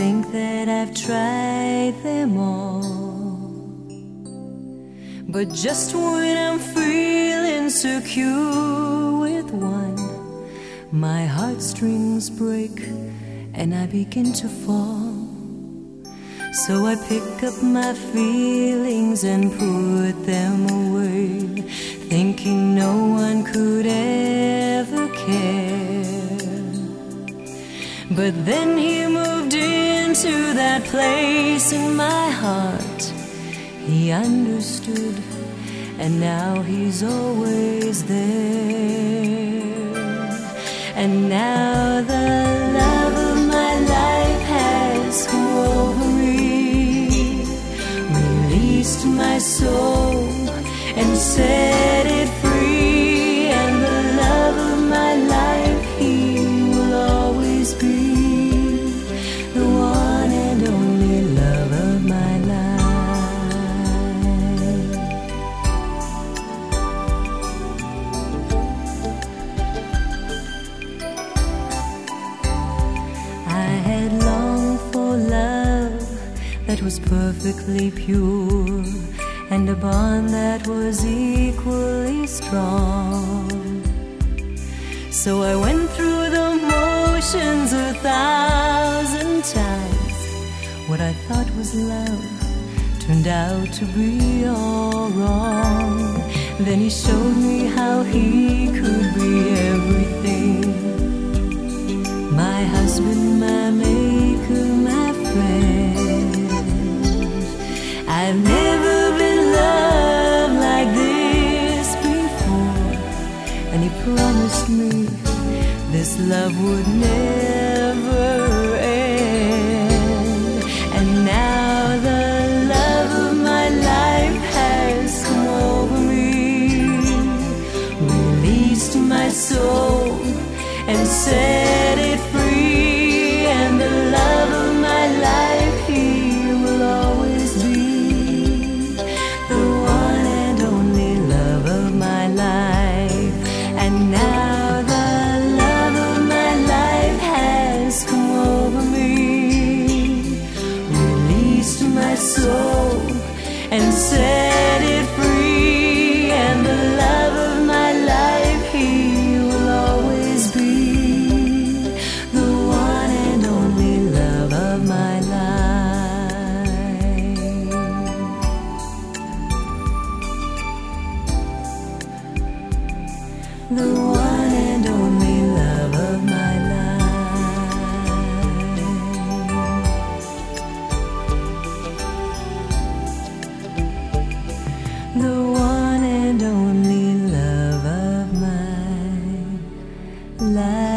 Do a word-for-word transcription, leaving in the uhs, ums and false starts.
think that I've tried them all, but just when I'm feeling secure with one, my heartstrings break and I begin to fall. So I pick up my feelings and put them away, thinking no one could ever care. But then he moved into that place in my heart. He understood, and now he's always there. And now the love of my life has come over me, released my soul and set it free. And the love of my life, he will always be the one and only love of my life. I had longed for love that was perfectly pure, and a bond that was equally strong. So I went through the motions a thousand times. What I thought was love turned out to be all wrong. Then he showed me how he could be everything: my husband, my maker, my friend. I've never been loved like this before, and he promised me this love would never end. And now the love of my life has come over me, released my soul and set it free. And the love of my life, he will always be the one and only love of my life. And now the love of my life has come over me, released my soul and set it free. And the love of my life, he will always be the one and only love of my life. The one and only love of my life. The one and only love of my life.